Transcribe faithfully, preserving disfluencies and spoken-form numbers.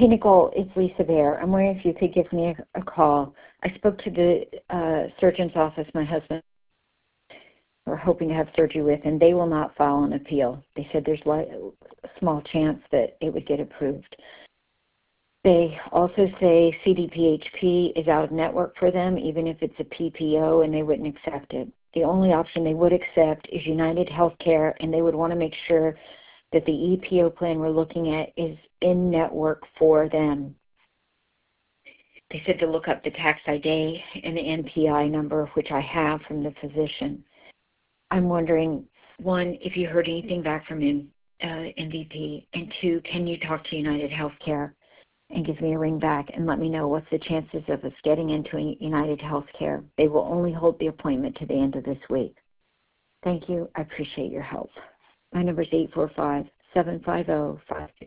Hey, Nicole, it's Lisa Bear. I'm wondering if you could give me a, a call. I spoke to the uh, surgeon's office my husband were hoping to have surgery with, and they will not file an appeal. They said there's a small chance that it would get approved. They also say C D P H P is out of network for them, even if it's a P P O, and they wouldn't accept it. The only option they would accept is United Healthcare, and they would want to make sure that the E P O plan we're looking at is in network for them. They said to look up the tax I D and the N P I number, which I have from the physician. I'm wondering, one, if you heard anything back from him, uh, M V P, and two, can you talk to United Healthcare and give me a ring back and let me know what's the chances of us getting into United Healthcare. They will only hold the appointment to the end of this week. Thank you. I appreciate your help. My number is eight four five, seven five zero, five